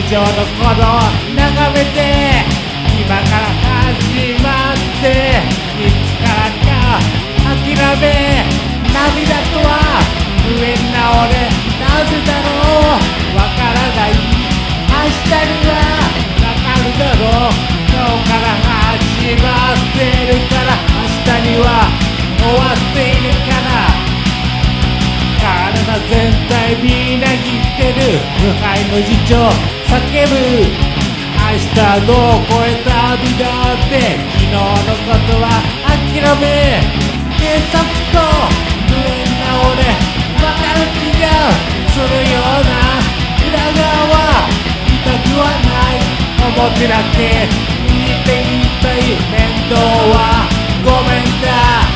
情の鼓動眺めて今から始まっていつからか諦め涙とは無縁な俺なぜだろうわからない明日にはわかるだろう今日から始まってるから明日には終わっているから体全体みなぎってる無敗の自重叫ぶ明日どう超えた旅だって昨日のことは諦め原則と無縁な俺わかる気がするような裏側は痛くはない表だけ見ていたい面倒はごめんだ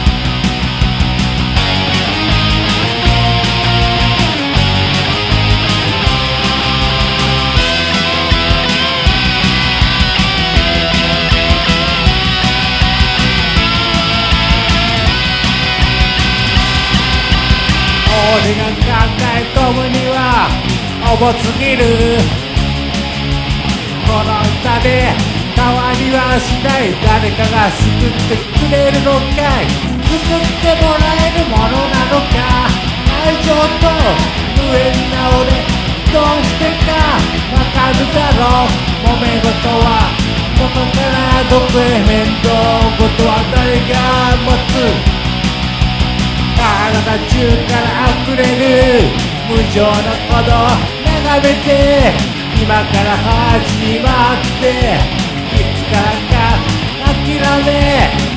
俺が考え込むには重すぎるこの歌で変わりはしない誰かが救ってくれるのかい救ってもらえるものなのか愛情と無縁な俺どうしてかわかるだろう揉め事はどこからどこへ面倒事は誰が持つ体中から溢れる無情な鼓動眺めて今から始まっていつからか諦め